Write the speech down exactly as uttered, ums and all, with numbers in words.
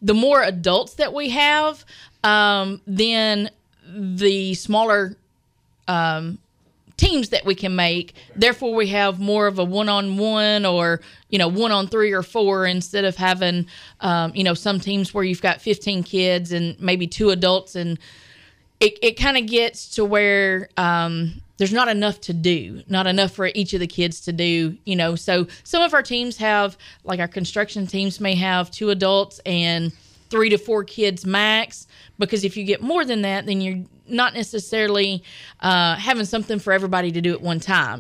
the more adults that we have, um, then the smaller um, teams that we can make. Therefore, we have more of a one-on-one or, you know, one-on-three or four instead of having, um, you know, some teams where you've got fifteen kids and maybe two adults. And it, it kind of gets to where um, there's not enough to do, not enough for each of the kids to do, you know. So some of our teams have, like our construction teams may have two adults and three to four kids max, because if you get more than that, then you're not necessarily uh, having something for everybody to do at one time.